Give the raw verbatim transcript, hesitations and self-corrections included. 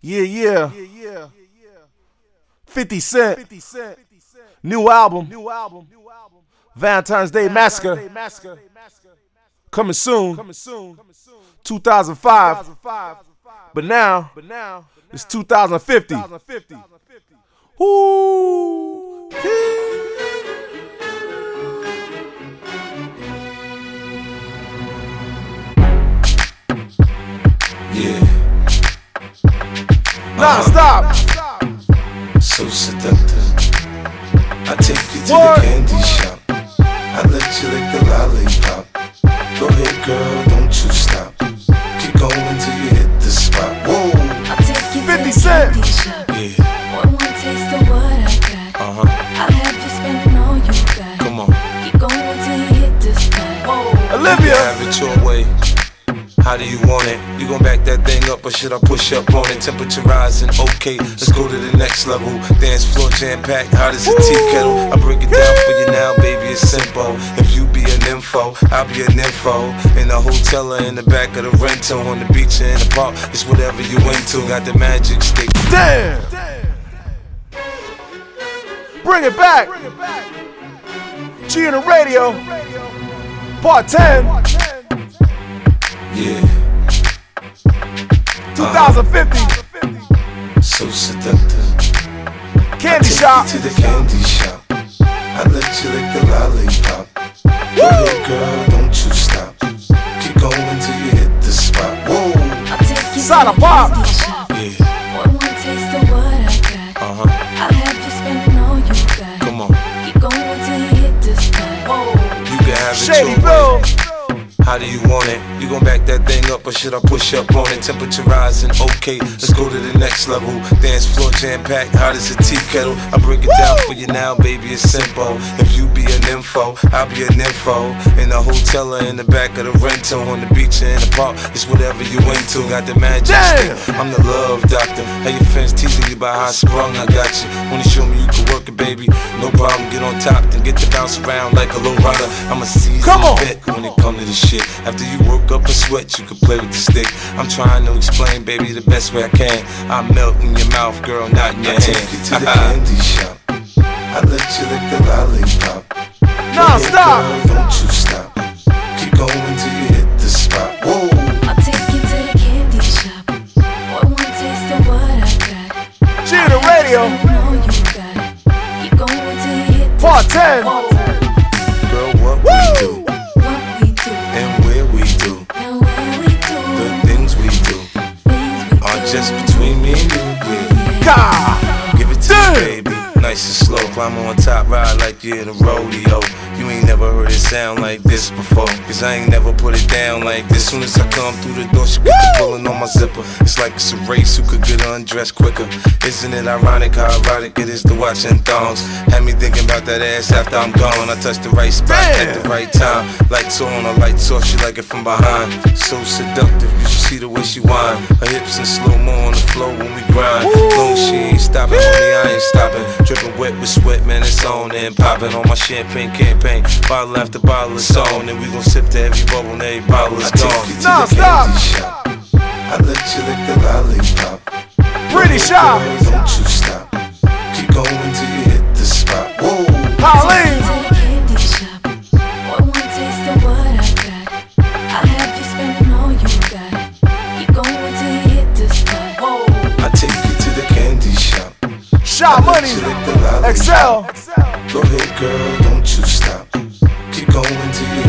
Yeah, yeah. fifty Cent. New album. Valentine's Day Massacre. Coming soon. two thousand five. But now, it's two thousand fifty. Woo! Yeah. Non-stop. So seductive. I take you to What? the candy shop. I let you lick the lollipop. Go ahead, girl, don't you stop. Keep going till you hit the spot. Whoa. I'll take you fifty to the Cent. candy shop. Yeah. One more taste of what I got. Uh huh. I'll have you spending all you got. Come on. Keep going till you hit the spot. Whoa. Olivia. Have it your way. How do you want it? You gon' back that thing up or should I push up on it? Temperature rising, okay, let's go to the next level. Dance floor jam packed, hot as a tea kettle. I break it down for you now, baby, it's simple. If you be an info, I'll be an info. In the hotel or in the back of the rental, on the beach or in the park, it's whatever you into. Got the magic stick. Damn. Bring it back. G in the radio. Part ten. Yeah. twenty fifty. So seductive. Candy Take shop. you to the candy shop. I let you lick the lollipop. Go ahead, girl, don't you stop. Keep going till you hit the spot. Whoa. I'll take you Side to of the pop. candy shop. Yeah. One more taste of what I got. Uh huh. I'll have you spending all you got. Come on. Keep going till you hit the spot. Whoa. You can have it Shady your way. Bill. How do you want it? You gon' back that thing up or should I push up on it? Temperature rising, okay, let's go to the next level. Dance floor jam packed, hot as a tea kettle. I break it down for you now, baby, it's simple. If you be an info, I'll be an info. In the hotel or in the back of the rental, on the beach or in the park, it's whatever you into. Got the magic Damn. stick, I'm the love doctor. How your fans teasing you about how I sprung, I got you. Wanna show me you can work it, baby? No problem, get on top, then get to bounce around like a low rider. I'm a seasoned Come on. vet when it come to this shit. After you work up a sweat, you can play with the stick. I'm trying to explain, baby, the best way I can. I melt in your mouth, girl, not in your I hand. take you to the candy shop. I let you lick the lollipop. Non-stop. Girl, don't you stop. Keep going till you hit the spot. Whoa. I'll take you to the candy shop. One more taste of what I got. G in the radio. Spending all you got. Keep going till you hit the Part spot. ten. Whoa. Girl, what we do What we do and where we do, and where we do the things we do things we are do. just between me and you. Yeah. God. Give it to Damn. me, baby. Nice and slow, climb on top, ride like you're in a rodeo. You ain't never heard it sound like this before, cause I ain't never put it down like this. Soon as I come through the door, she get the pulling on my zipper. It's like it's a race, who could get undressed quicker. Isn't it ironic how erotic it is to watch in thongs? Had me thinking about that ass after I'm gone. I touch the right spot Damn. at the right time. Lights on, or lights off, she like it from behind. So seductive, you should see the way she whine. Her hips in slow-mo on the floor when we grind. Long as she ain't stopping, homie, I ain't stopping. Dripping wet with sweat, man, it's on and popping on my champagne campaign. Bottle after bottle is on, and we gon' sip to every bubble and every bottle is I take gone. you to the candy shop. I let you lick the lollipop. Pretty shop. Girl, don't you stop. Keep going till you hit the spot. Whoa. Pauline. To the candy shop. One more taste of what I got. I'll have you spending all you got. Keep going till you hit the spot. Whoa. I take you to the candy shop. Shot I let Money. you lick the lollipop. Excel. Go ahead, girl, don't you stop. Keep going till you